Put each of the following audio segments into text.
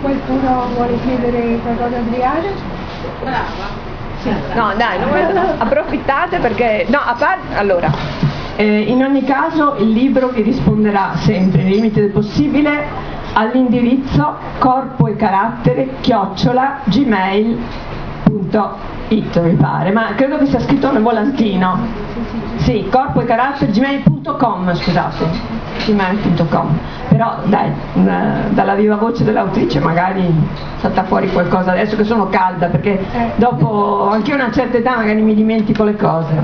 Qualcuno vuole chiedere qualcosa a Adriana? Brava. Sì. No, dai, approfittate perché... No, a parte... Allora... in ogni caso il libro vi risponderà sempre, nei limiti del possibile, all'indirizzo corpoecaratteri@gmail.it, mi pare, ma credo che sia scritto nel volantino. Sì, corpoecaratteri@gmail.com, scusate, gmail.com. Però dai, dalla viva voce dell'autrice magari salta fuori qualcosa, adesso che sono calda, perché dopo anche a una certa età magari mi dimentico le cose.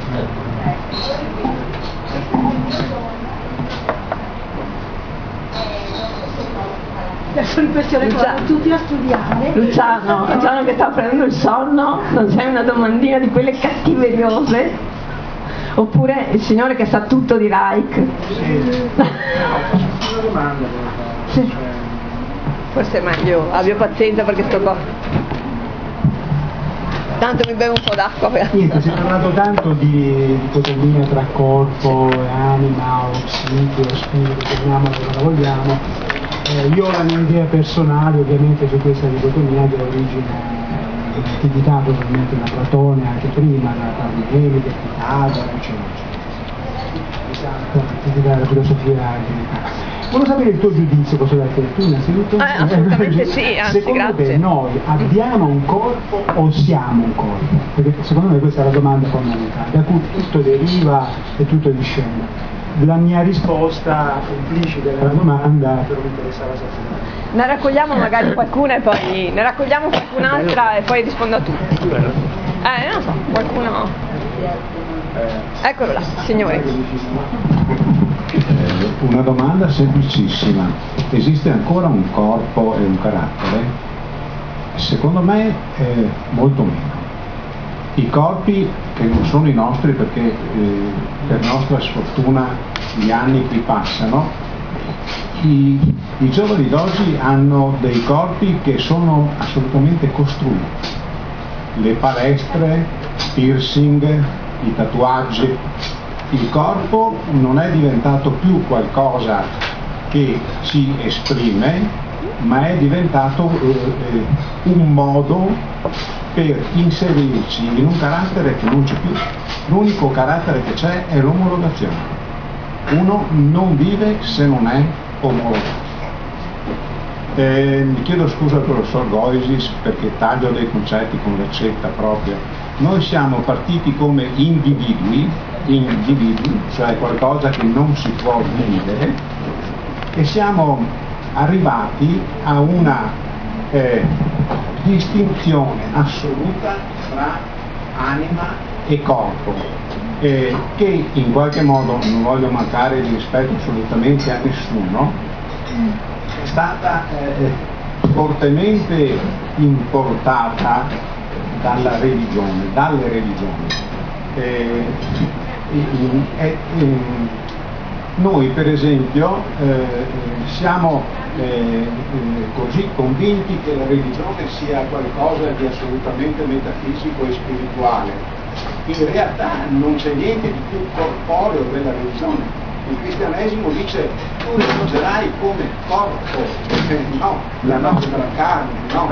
Adesso l'impressione che vanno tutti a studiare. Luciano che sta prendendo il sonno, non sei una domandina di quelle cattiveriose? Oppure il signore che sa tutto di Reich? Una domanda. Sì. Forse è meglio, abbia pazienza perché sto qua. Tanto mi bevo un po' d'acqua. Niente, si è parlato tanto di dicotomia tra corpo e anima, o psiche, o spirito, chiamiamola come la vogliamo. Io ho la mia idea personale ovviamente su questa dicotomia che ha origine nell'antichità, probabilmente da Platone, anche prima, da Parmenide, Pitagora, eccetera. Esatto, l'antichità della filosofia greca. Volevo sapere il tuo giudizio, posso darti tu innanzitutto? Assolutamente sì, anzi secondo grazie. te noi abbiamo un corpo o siamo un corpo? Perché secondo me questa è la domanda fondamentale, da cui tutto deriva e tutto discende. La mia risposta implicita della domanda però mi interessava sapere. Ne raccogliamo magari qualcuna e poi ne raccogliamo qualcun'altra e poi rispondo a tutti. Non so, qualcuno. Eccolo là, signore. Una domanda semplicissima. Esiste ancora un corpo e un carattere? Secondo me molto meno. I corpi che non sono i nostri perché per nostra sfortuna gli anni qui passano, i giovani d'oggi hanno dei corpi che sono assolutamente costruiti. Le palestre, piercing, i tatuaggi. Il corpo non è diventato più qualcosa che ci esprime, ma è diventato un modo per inserirci in un carattere che non c'è più. L'unico carattere che c'è è l'omologazione. Uno non vive se non è omologato. Mi chiedo scusa al professor Goisis perché taglio dei concetti con l'accetta proprio. Noi siamo partiti come individui, cioè qualcosa che non si può vivere, e siamo arrivati a una distinzione assoluta tra anima e corpo, che in qualche modo, non voglio mancare di rispetto assolutamente a nessuno, è stata fortemente importata dalle religioni. Noi per esempio siamo così convinti che la religione sia qualcosa di assolutamente metafisico e spirituale. In realtà non c'è niente di più corporeo della religione. Il cristianesimo dice tu lo mangerai come corpo, no, la noce della carne, no.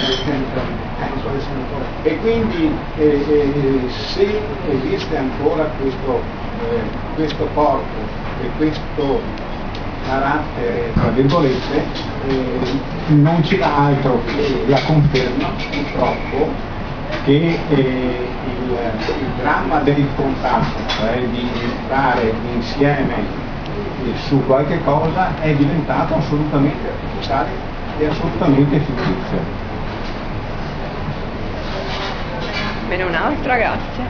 E quindi se esiste ancora questo corpo e questo carattere, tra virgolette, non ci dà altro che la conferma, purtroppo, che il dramma del contatto, cioè di stare insieme su qualche cosa, è diventato assolutamente artificiale e assolutamente fittizio. Bene, un'altra, grazie.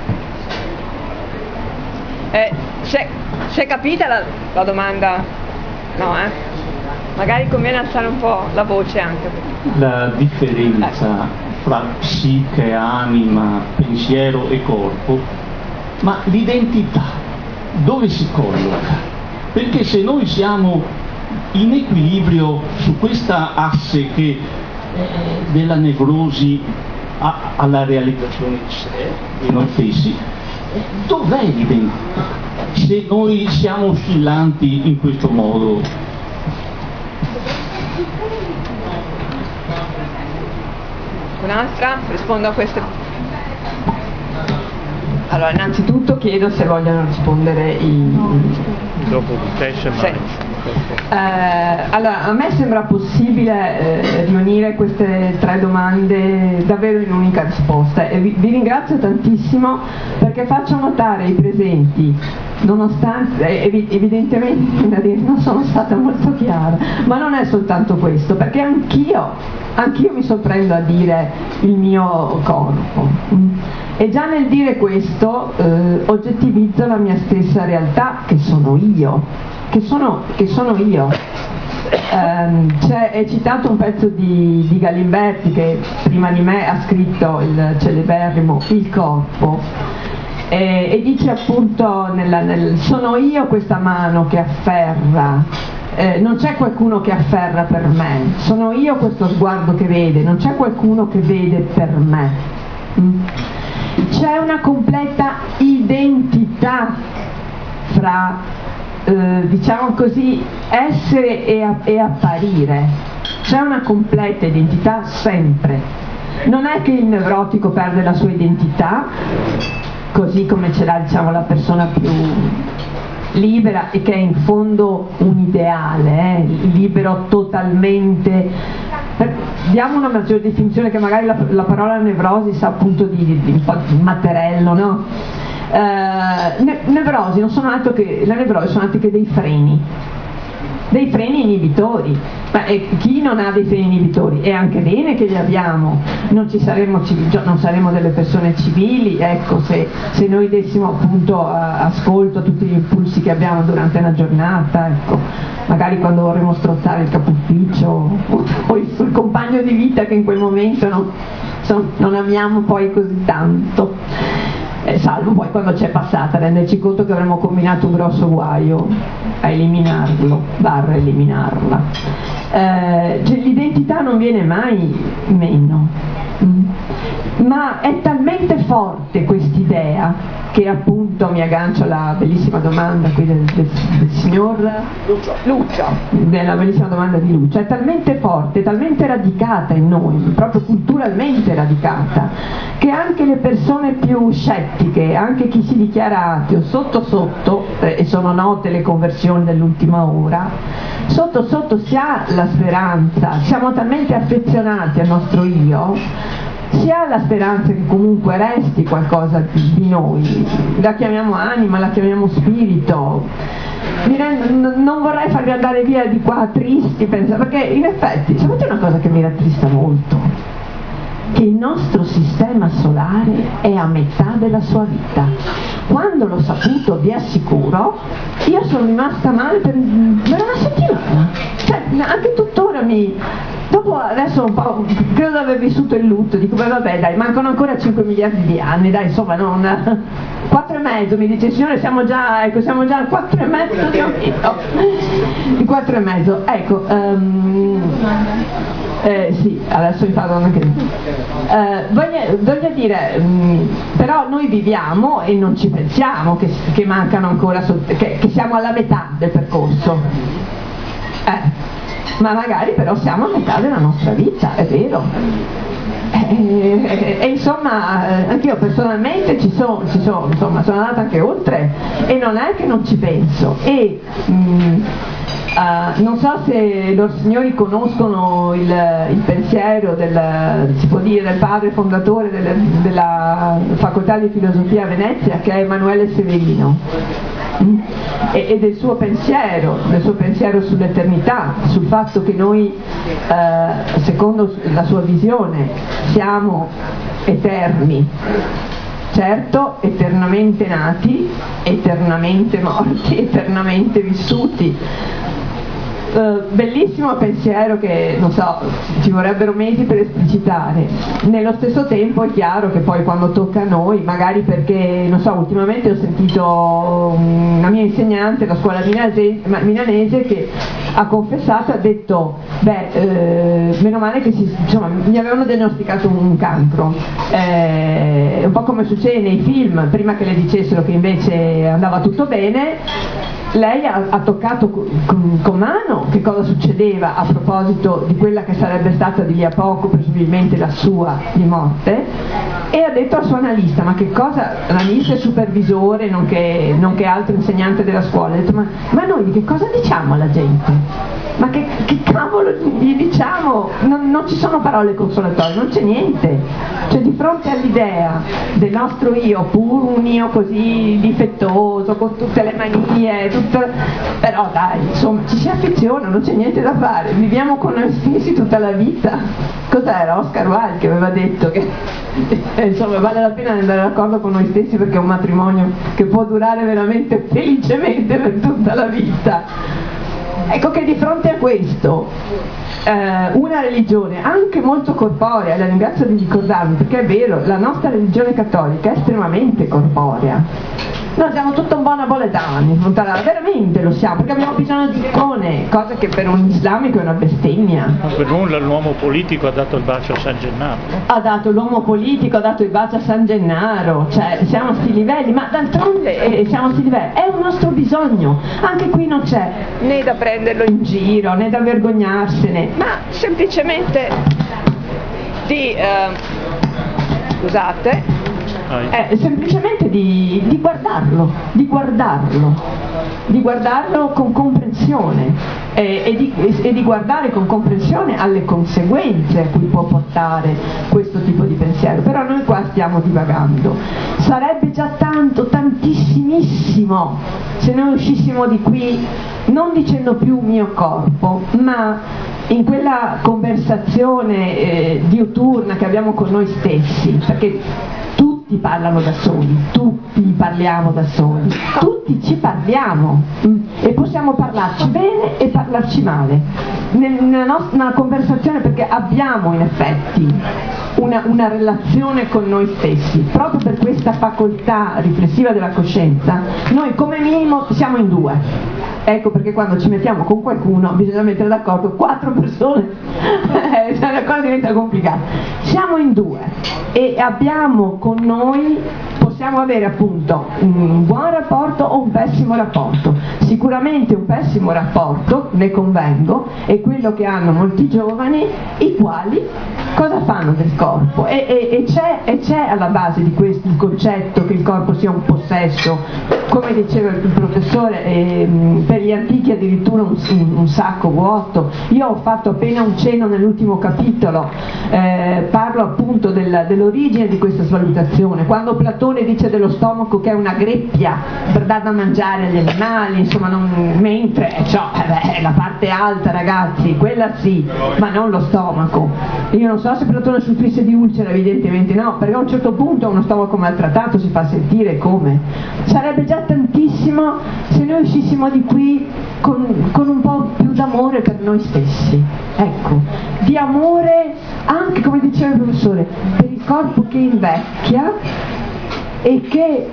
Se capita la domanda? No, magari conviene alzare un po' la voce anche. La differenza fra psiche, anima, pensiero e corpo, ma l'identità dove si colloca? Perché se noi siamo in equilibrio su questa asse che della nevrosi alla realizzazione di sé, di noi stessi, dov'è l'identità? Se noi siamo oscillanti in questo modo. Un'altra? Rispondo a queste. Allora, innanzitutto chiedo se vogliono rispondere Dopo Cash Sì. Allora, a me sembra possibile riunire queste 3 domande davvero in un'unica risposta e vi ringrazio tantissimo perché faccio notare ai presenti, nonostante evidentemente non sono stata molto chiara, ma non è soltanto questo, perché anch'io mi sorprendo a dire il mio corpo. E già nel dire questo oggettivizzo la mia stessa realtà, che sono io, che sono io. È citato un pezzo di Galimberti che prima di me ha scritto il celeberrimo Il corpo e dice appunto sono io questa mano che afferra, non c'è qualcuno che afferra per me, sono io questo sguardo che vede, non c'è qualcuno che vede per me. C'è una completa identità fra diciamo così essere e apparire, c'è una completa identità sempre. Non è che il nevrotico perde la sua identità così come ce l'ha, diciamo, la persona più libera e che è in fondo un ideale, libero totalmente. Diamo una maggiore definizione, che magari la parola nevrosi sa appunto di matterello, no? Nevrosi non sono altro che, le nevrosi sono altro che dei freni inibitori. Ma chi non ha dei freni inibitori è anche bene che li abbiamo, non saremmo delle persone civili, ecco, se noi dessimo appunto ascolto a tutti gli impulsi che abbiamo durante una giornata, ecco, magari quando vorremmo strozzare il capo ufficio o il compagno di vita che in quel momento non amiamo poi così tanto, salvo poi quando c'è passata renderci conto che avremmo combinato un grosso guaio a eliminarla. L'identità non viene mai meno, ma è talmente forte quest'idea che appunto mi aggancio alla bellissima domanda qui del signor Lucio, della bellissima domanda di Lucio, è talmente forte, talmente radicata in noi, proprio culturalmente radicata, che anche le persone più scettiche, anche chi si dichiara ateo, sotto e sono note le conversioni dell'ultima ora, sotto si ha la speranza, siamo talmente affezionati al nostro io, si ha la speranza che comunque resti qualcosa di noi, la chiamiamo anima, la chiamiamo spirito. Non vorrei farvi andare via di qua tristi, perché in effetti, sapete una cosa che mi rattrista molto? Che il nostro sistema solare è a metà della sua vita. Quando l'ho saputo, vi assicuro, io sono rimasta male per una settimana, cioè anche tuttora dopo adesso un po' credo di aver vissuto il lutto, dico beh vabbè dai, mancano ancora 5 miliardi di anni, dai, insomma 4,5 mi dice il signore, siamo già al 4,5 di aumento, il 4,5, ecco, sì, adesso mi fanno anche voglio dire, però noi viviamo e non ci pensiamo che mancano ancora, che siamo alla metà del percorso, ma magari però siamo a metà della nostra vita, è vero. E insomma anch'io personalmente insomma sono andata anche oltre e non è che non ci penso e non so se loro signori conoscono il pensiero si può dire, del padre fondatore della facoltà di filosofia a Venezia, che è Emanuele Severino, e del suo pensiero sull'eternità, sul fatto che noi secondo la sua visione siamo eterni, certo, eternamente nati, eternamente morti, eternamente vissuti. Bellissimo pensiero che non so, ci vorrebbero mesi per esplicitare. Nello stesso tempo è chiaro che poi quando tocca a noi, magari perché non so, ultimamente ho sentito una mia insegnante alla scuola milanese che ha confessato, ha detto meno male che mi avevano diagnosticato un cancro, un po' come succede nei film, prima che le dicessero che invece andava tutto bene, lei ha toccato con mano che cosa succedeva a proposito di quella che sarebbe stata di lì a poco presumibilmente la sua di morte, e ha detto al suo analista, ma che cosa, l'analista è supervisore nonché altro insegnante della scuola, ha detto ma noi di che cosa diciamo alla gente? Ma che cavolo gli diciamo? Non ci sono parole consolatorie, non c'è niente. Cioè di fronte all'idea del nostro io, pur un io così difettoso, con tutte le manie, però dai, insomma, ci si affeziona, non c'è niente da fare, viviamo con noi stessi tutta la vita. Cos'era Oscar Wilde che aveva detto che insomma vale la pena andare d'accordo con noi stessi perché è un matrimonio che può durare veramente felicemente per tutta la vita. Ecco che di fronte a questo una religione anche molto corporea, la ringrazio di ricordarmi perché è vero, la nostra religione cattolica è estremamente corporea. Noi siamo tutto un po' napoletani, veramente lo siamo, perché abbiamo bisogno di icone, cosa che per un islamico è una bestemmia. Per nulla l'uomo politico ha dato il bacio a San Gennaro, no? Ha dato l'uomo politico, ha dato il bacio a San Gennaro, cioè siamo a sti livelli, ma d'altronde siamo a sti livelli, è un nostro bisogno, anche qui non c'è né da prenderlo in giro, né da vergognarsene, ma semplicemente semplicemente di guardarlo con comprensione e di guardare con comprensione alle conseguenze a cui può portare questo tipo di pensiero. Però noi qua stiamo divagando. Sarebbe già tantissimissimo se noi uscissimo di qui non dicendo più mio corpo, ma in quella conversazione diuturna che abbiamo con noi stessi, perché tutti parlano da soli, tutti parliamo da soli, tutti ci parliamo e possiamo parlarci bene e parlarci male nella nostra conversazione, perché abbiamo in effetti una relazione con noi stessi. Proprio per questa facoltà riflessiva della coscienza noi come minimo siamo in due. Ecco perché quando ci mettiamo con qualcuno bisogna mettere d'accordo 4 persone, se la cosa diventa complicata. Siamo in due e abbiamo con noi, possiamo avere appunto un buon rapporto o un pessimo rapporto. Sicuramente un pessimo rapporto, ne convengo, è quello che hanno molti giovani, i quali cosa fanno del corpo? E c'è alla base di questo il concetto che il corpo sia un possesso, come diceva il professore, per gli antichi addirittura un sacco vuoto. Io ho fatto appena un cenno nell'ultimo capitolo, parlo appunto dell'origine di questa svalutazione, quando Platone dice dello stomaco che è una greppia per dar da mangiare agli animali, insomma, mentre la parte alta, ragazzi, quella sì, ma non lo stomaco. Io non so se Platone soffrisse di ulcera, evidentemente no, perché a un certo punto uno stomaco maltrattato si fa sentire come. Sarebbe già tantissimo se noi uscissimo di qui con un po' più d'amore per noi stessi, ecco, di amore anche, come diceva il professore, per il corpo che invecchia e che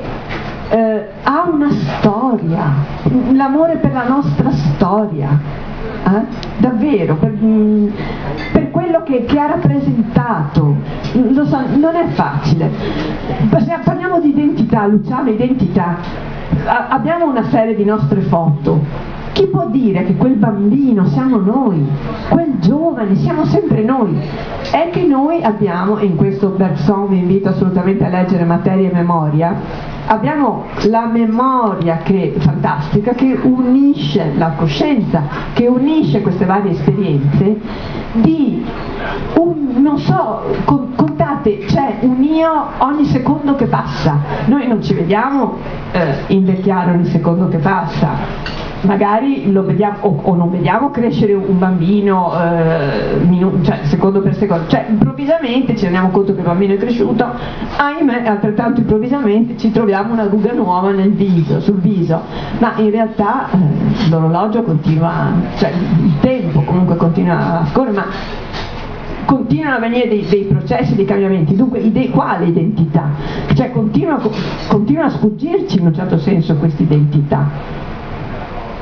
ha una storia, l'amore per la nostra storia, davvero, per quello che ha rappresentato. Lo so, non è facile. Parliamo di identità, Luciano, identità. Abbiamo una serie di nostre foto. Chi può dire che quel bambino siamo noi, quel giovane siamo sempre noi? È che noi abbiamo, e in questo Bergson vi invito assolutamente a leggere Materia e Memoria, abbiamo la memoria fantastica che unisce la coscienza, che unisce queste varie esperienze di non so, contate, c'è un io ogni secondo che passa. Noi non ci vediamo invecchiare ogni secondo che passa, magari lo vediamo o non vediamo crescere un bambino cioè secondo per secondo, cioè improvvisamente ci rendiamo conto che il bambino è cresciuto, ahimè altrettanto improvvisamente ci troviamo una ruga nuova sul viso, ma in realtà l'orologio continua, cioè il tempo comunque continua a scorrere, ma continuano a venire dei processi, dei cambiamenti. Dunque quale identità? Cioè continua a sfuggirci in un certo senso questa identità.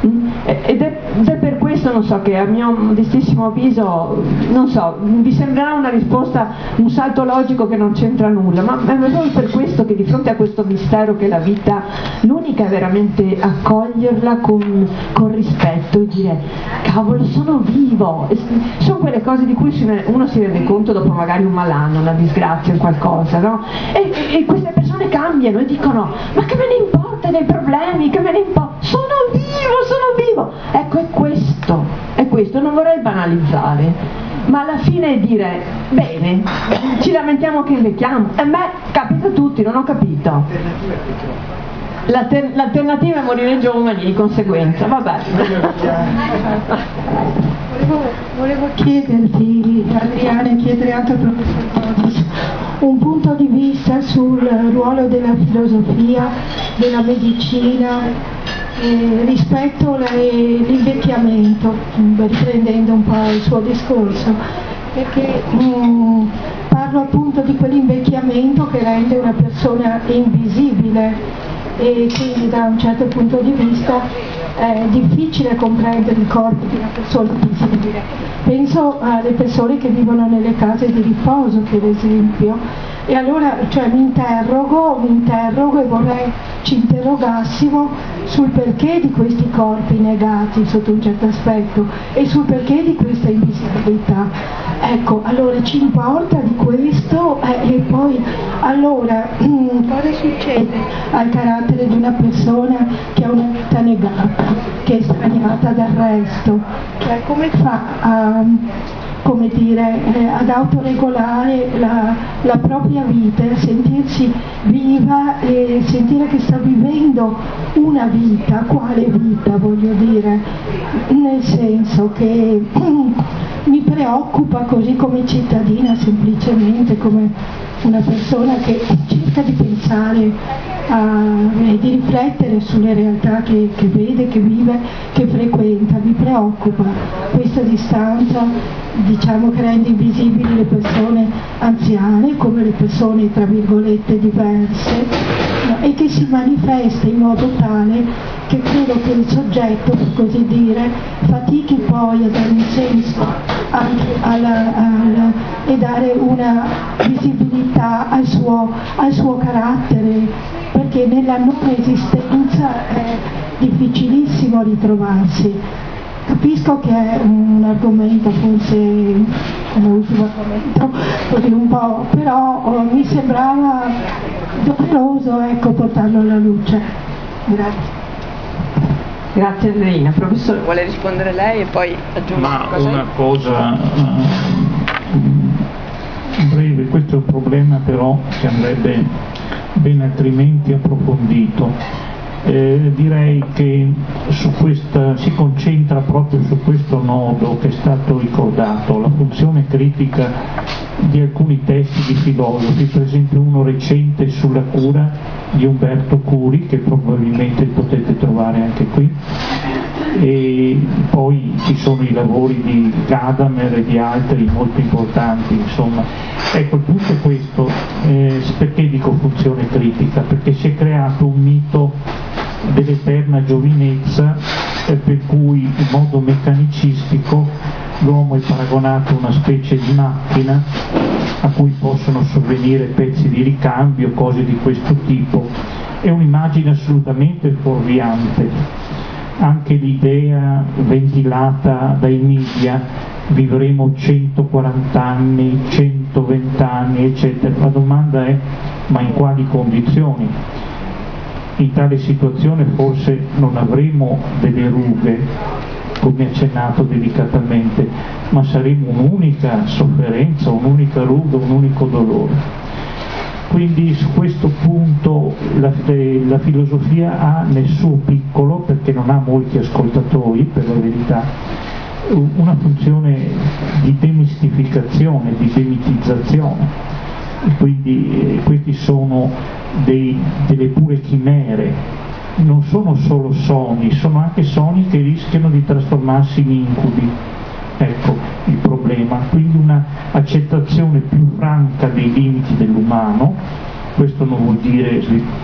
Ed è per questo, non so, che a mio modestissimo avviso, non so, vi sembrerà una risposta, un salto logico che non c'entra nulla, ma è proprio per questo che di fronte a questo mistero che è la vita, l'unica è veramente accoglierla con rispetto e dire cavolo, sono vivo. Sono quelle cose di cui uno si rende conto dopo magari un malanno, una disgrazia, qualcosa, no? E queste persone cambiano e dicono ma che me ne importa dei problemi, che me ne importa, sono vivo. Ecco, è questo, non vorrei banalizzare, ma alla fine dire bene, ci lamentiamo che invecchiamo, a me capita a tutti, non ho capito. L'alternativa è morire giovani, di conseguenza, vabbè. Volevo chiederti, Adriana, e chiedere anche al professor Botis un punto di vista sul ruolo della filosofia, della medicina rispetto all'invecchiamento, riprendendo un po' il suo discorso, perché parlo appunto di quell'invecchiamento che rende una persona invisibile e quindi da un certo punto di vista è difficile comprendere il corpo di una persona invisibile. Penso alle persone che vivono nelle case di riposo, per esempio, e allora mi interrogo e vorrei ci interrogassimo sul perché di questi corpi negati sotto un certo aspetto e sul perché di questa invisibilità. Ecco, allora ci importa di questo e poi allora cosa succede al carattere di una persona che ha una vita negata, che è straniata dal resto? Cioè come fa ad autoregolare la propria vita, a sentirsi viva e sentire che sta vivendo una vita, quale vita voglio dire, nel senso che mi preoccupa così come cittadina, semplicemente come una persona che cerca di pensare e di riflettere sulle realtà che vede, che vive, che frequenta. Mi preoccupa questa distanza, diciamo, che rende invisibili le persone anziane come le persone tra virgolette diverse, no? E che si manifesta in modo tale che credo che il soggetto, per così dire, fatichi poi a dare un senso anche e dare una visibilità al suo carattere, perché nella non esistenza è difficilissimo ritrovarsi. Capisco che è un argomento, forse è l'ultimo argomento, così un po', però mi sembrava doveroso, portarlo alla luce. Grazie. Grazie Andreina. Professore, vuole rispondere lei e poi aggiungo una cosa breve. Questo è un problema però che andrebbe ben altrimenti approfondito. Direi che si concentra proprio su questo nodo che è stato ricordato, la funzione critica di alcuni testi di filosofi, per esempio uno recente sulla cura di Umberto Curi, che probabilmente potete trovare anche qui, e poi ci sono i lavori di Gadamer e di altri molto importanti, insomma. Ecco, il punto è questo, perché dico funzione critica? Perché si è creato un mito dell'eterna giovinezza, per cui in modo meccanicistico l'uomo è paragonato a una specie di macchina a cui possono sovvenire pezzi di ricambio, cose di questo tipo. È un'immagine assolutamente fuorviante. Anche l'idea ventilata dai media, vivremo 140 anni, 120 anni, eccetera. La domanda è: ma in quali condizioni? In tale situazione forse non avremo delle rughe, come accennato delicatamente, ma saremo un'unica sofferenza, un'unica ruga, un unico dolore. Quindi su questo punto la filosofia ha nel suo piccolo, perché non ha molti ascoltatori per la verità, una funzione di demistificazione, di demitizzazione. Quindi questi sono delle pure chimere, non sono solo sogni, sono anche sogni che rischiano di trasformarsi in incubi. Ecco il problema, quindi una accettazione più franca dei limiti dell'umano. Questo non vuol dire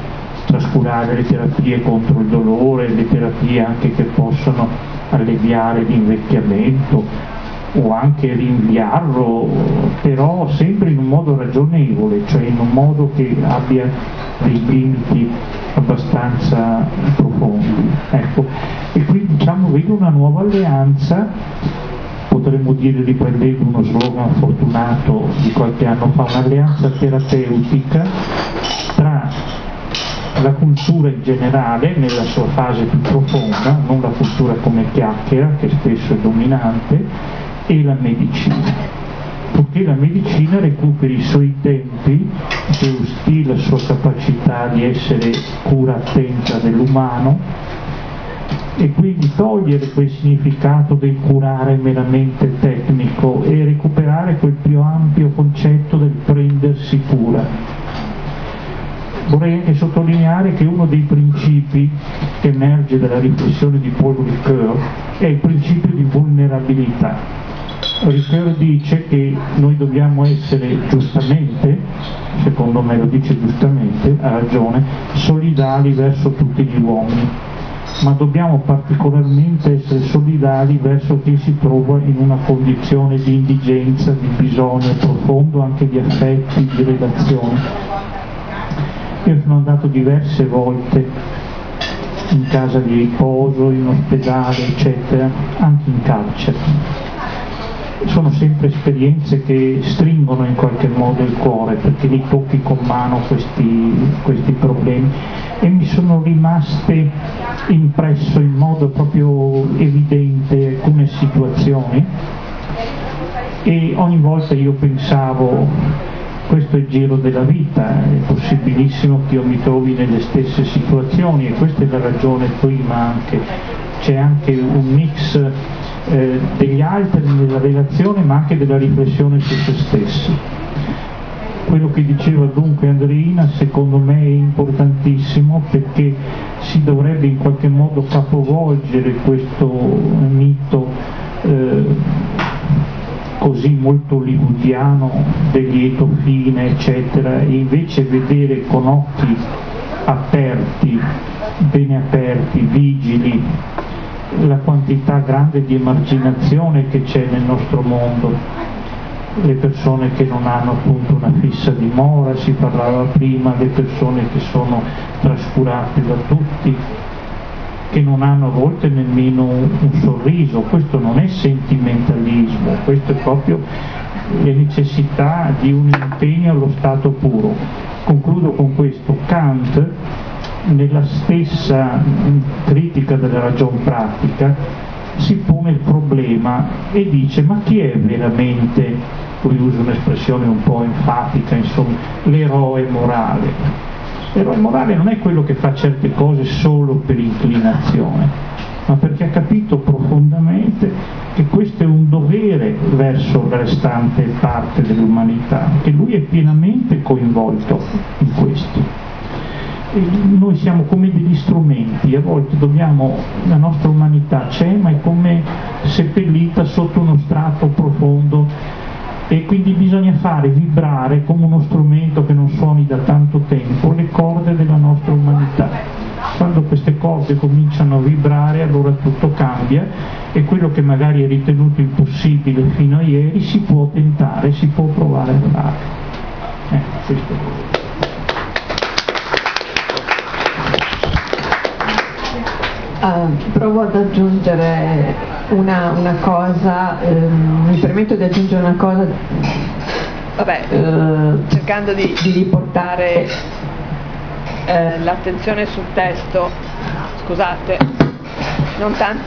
trascurare le terapie contro il dolore, le terapie anche che possono alleviare l'invecchiamento o anche rinviarlo, però sempre in un modo ragionevole, cioè in un modo che abbia dei limiti abbastanza profondi. Ecco. E qui diciamo vedo una nuova alleanza, potremmo dire, riprendendo uno slogan fortunato di qualche anno fa, un'alleanza terapeutica tra la cultura in generale nella sua fase più profonda, non la cultura come chiacchiera che spesso è dominante, e la medicina, purché la medicina recuperi i suoi tempi, giusti, la sua capacità di essere cura attenta dell'umano, e quindi togliere quel significato del curare meramente tecnico e recuperare quel più ampio concetto del prendersi cura. Vorrei anche sottolineare che uno dei principi che emerge dalla riflessione di Paul Ricoeur è il principio di vulnerabilità. Ricoeur dice che noi dobbiamo essere giustamente, secondo me lo dice giustamente, ha ragione, solidali verso tutti gli uomini, ma dobbiamo particolarmente essere solidali verso chi si trova in una condizione di indigenza, di bisogno profondo, anche di affetti, di relazioni. Io sono andato diverse volte in casa di riposo, in ospedale, eccetera, anche in carcere. Sono sempre esperienze che stringono in qualche modo il cuore, perché li tocchi con mano questi problemi, e mi sono rimaste impresso in modo proprio evidente alcune situazioni, e ogni volta io pensavo: questo è il giro della vita, è possibilissimo che io mi trovi nelle stesse situazioni, e questa è la ragione prima anche, c'è anche un mix degli altri nella relazione, ma anche della riflessione su se stessi. Quello che diceva dunque Andreina secondo me è importantissimo, perché si dovrebbe in qualche modo capovolgere questo mito così molto hollywoodiano del lieto fine, eccetera, e invece vedere con occhi aperti, bene aperti, vigili, la quantità grande di emarginazione che c'è nel nostro mondo, le persone che non hanno appunto una fissa dimora, si parlava prima, le persone che sono trascurate da tutti, che non hanno a volte nemmeno un sorriso. Questo non è sentimentalismo, questo è proprio le necessità di un impegno allo stato puro. Concludo con questo: Kant, nella stessa critica della ragion pratica, si pone il problema e dice: ma chi è veramente, lui usa un'espressione un po' enfatica, insomma, l'eroe morale? L'eroe morale non è quello che fa certe cose solo per inclinazione, ma perché ha capito profondamente che questo è un dovere verso la restante parte dell'umanità, che lui è pienamente coinvolto in questo. E noi siamo come degli strumenti, a volte la nostra umanità c'è, ma è come seppellita sotto uno strato profondo, e quindi bisogna fare vibrare come uno strumento che non suoni da tanto tempo le corde della nostra umanità. Quando queste corde cominciano a vibrare, allora tutto cambia, e quello che magari è ritenuto impossibile fino a ieri si può tentare, si può provare a fare. Questo è. Provo ad aggiungere una cosa, mi permetto di aggiungere una cosa, cercando di riportare l'attenzione sul testo, scusate, non tanto,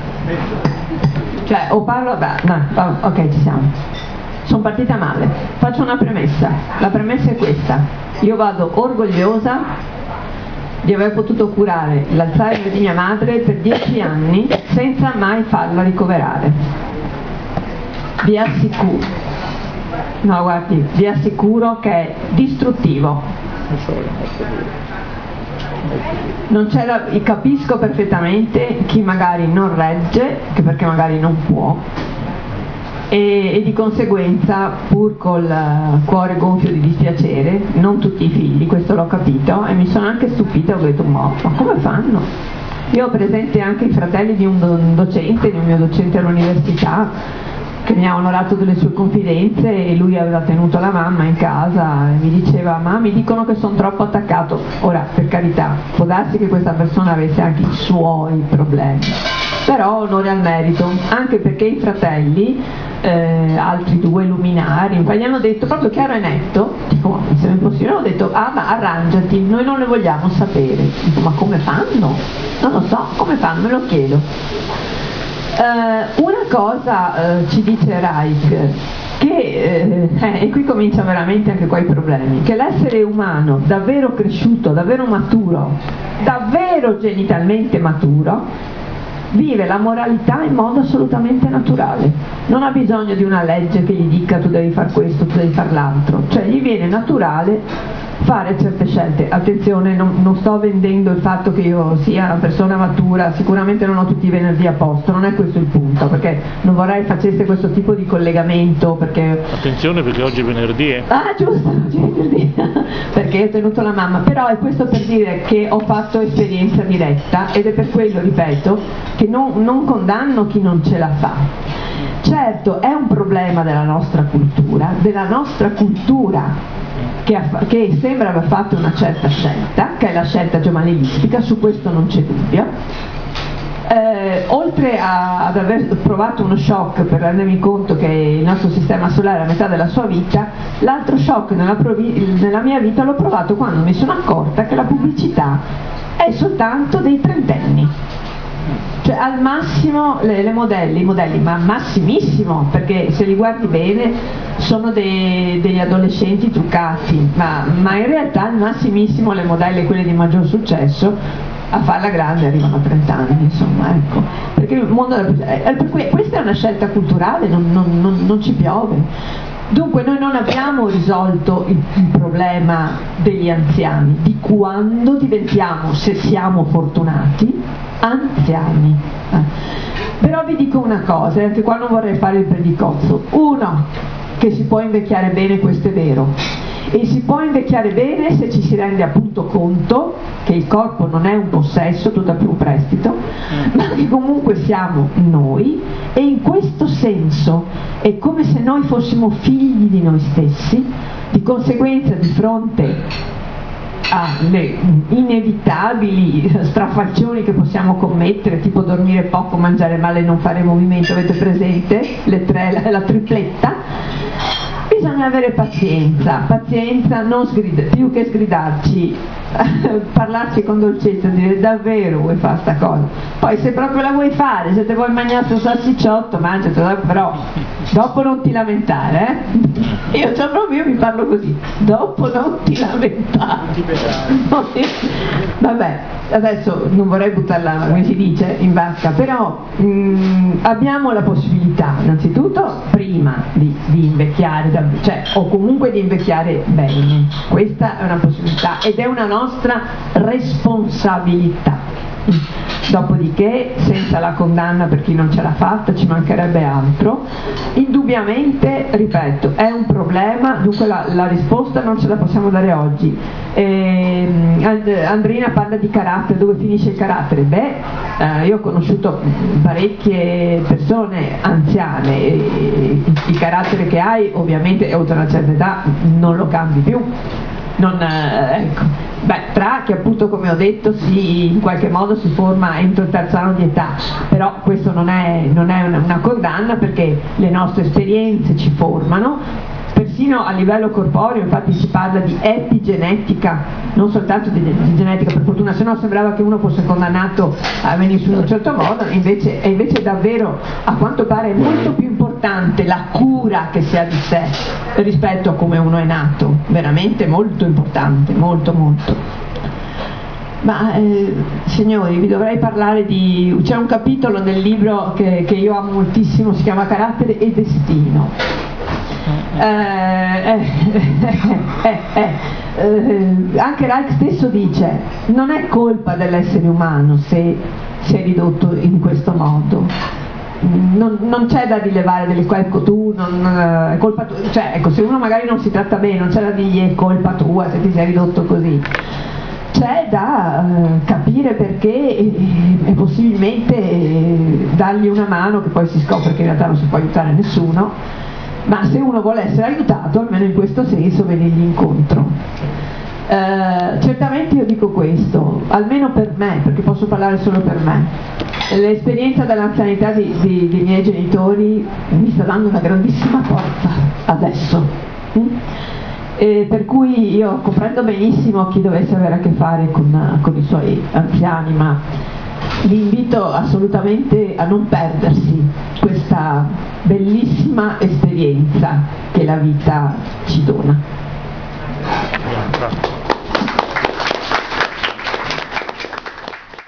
cioè o parlo, ok, ci siamo, sono partita male, faccio una premessa, la premessa è questa: io vado orgogliosa di aver potuto curare l'Alzheimer di mia madre per 10 anni senza mai farla ricoverare. Vi assicuro che è distruttivo. Capisco perfettamente chi magari non regge, che perché magari non può, e di conseguenza, pur col cuore gonfio di dispiacere, non tutti i figli, questo l'ho capito, e mi sono anche stupita, ho detto ma come fanno? Io ho presente anche i fratelli di un docente, di un mio docente all'università, che mi ha onorato delle sue confidenze, e lui aveva tenuto la mamma in casa e mi diceva: ma mi dicono che sono troppo attaccato. Ora, per carità, può darsi che questa persona avesse anche i suoi problemi, però onore al merito, anche perché i fratelli, altri due luminari, gli hanno detto proprio chiaro e netto, dico, se è impossibile, hanno detto: ah, ma arrangiati, noi non ne vogliamo sapere. Dico, ma come fanno? Non lo so, come fanno, me lo chiedo. Una cosa ci dice Reich, che e qui comincia veramente anche qua i problemi, che l'essere umano davvero cresciuto, davvero maturo, davvero genitalmente maturo, vive la moralità in modo assolutamente naturale, non ha bisogno di una legge che gli dica tu devi fare questo, tu devi fare l'altro, cioè gli viene naturale fare certe scelte. Attenzione, non sto vendendo il fatto che io sia una persona matura, sicuramente non ho tutti i venerdì a posto, non è questo il punto, perché non vorrei facesse questo tipo di collegamento, perché... Attenzione, perché oggi è venerdì, Ah, giusto, oggi è venerdì, perché ho tenuto la mamma, però è questo per dire che ho fatto esperienza diretta, ed è per quello, ripeto, che non condanno chi non ce la fa. Certo, è un problema della nostra cultura, che sembra aver fatto una certa scelta, che è la scelta giovanilistica, su questo non c'è dubbio. Oltre ad aver provato uno shock per rendermi conto che il nostro sistema solare è a metà della sua vita, l'altro shock nella mia vita l'ho provato quando mi sono accorta che la pubblicità è soltanto dei trentenni. Cioè al massimo i modelli, ma massimissimo, perché se li guardi bene sono degli adolescenti truccati, ma in realtà al massimissimo le modelle, quelle di maggior successo, a farla grande arrivano a 30 anni, insomma, ecco. Perché il mondo per cui questa è una scelta culturale, non ci piove. Dunque noi non abbiamo risolto il problema degli anziani, di quando diventiamo, se siamo fortunati, anziani. Però vi dico una cosa, e anche qua non vorrei fare il predicozzo. Uno, che si può invecchiare bene, questo è vero, e si può invecchiare bene se ci si rende appunto conto che il corpo non è un possesso, tutto più un prestito, ma che comunque siamo noi, e in questo senso è come se noi fossimo figli di noi stessi, di conseguenza di fronte alle inevitabili strafalcioni che possiamo commettere, tipo dormire poco, mangiare male e non fare movimento, avete presente? La tripletta? Bisogna avere pazienza, non più che sgridarci, parlarci con dolcezza, dire davvero vuoi fare sta cosa, poi se proprio la vuoi fare, se te vuoi mangiare sto salsicciotto, mangiatelo, però dopo non ti lamentare, io mi parlo così, dopo non ti lamentare. Vabbè, adesso non vorrei buttarla, come si dice, in vasca, però abbiamo la possibilità innanzitutto prima di invecchiare, cioè, o comunque di invecchiare bene, questa è una possibilità ed è una nostra responsabilità. Dopodiché, senza la condanna per chi non ce l'ha fatta, ci mancherebbe altro, indubbiamente, ripeto, è un problema, dunque la risposta non ce la possiamo dare oggi. Andrina parla di carattere, dove finisce il carattere? Io ho conosciuto parecchie persone anziane, e il carattere che hai ovviamente oltre una certa età non lo cambi più. Ecco. Tra che appunto, come ho detto, in qualche modo si forma entro il terzo anno di età, però questo non è una condanna, perché le nostre esperienze ci formano, persino a livello corporeo. Infatti si parla di epigenetica, non soltanto di genetica, per fortuna, se no sembrava che uno fosse condannato a venire su in un certo modo, invece davvero, a quanto pare, è molto più importante la cura che si ha di sé rispetto a come uno è nato, veramente molto importante, molto molto. Ma signori, vi dovrei parlare c'è un capitolo nel libro che io amo moltissimo, si chiama Carattere e Destino. Anche Reich stesso dice: non è colpa dell'essere umano se si è ridotto in questo modo, non c'è da rilevare delle cose, ecco tu, è colpa tua, cioè ecco, se uno magari non si tratta bene non c'è da dirgli è colpa tua se ti sei ridotto così, c'è da capire perché e possibilmente dargli una mano, che poi si scopre che in realtà non si può aiutare nessuno, ma se uno vuole essere aiutato almeno in questo senso venirgli incontro. Certamente io dico questo, almeno per me, perché posso parlare solo per me, l'esperienza dell'anzianità dei miei genitori mi sta dando una grandissima forza adesso, per cui io comprendo benissimo chi dovesse avere a che fare con i suoi anziani, ma li invito assolutamente a non perdersi questa bellissima esperienza che la vita ci dona.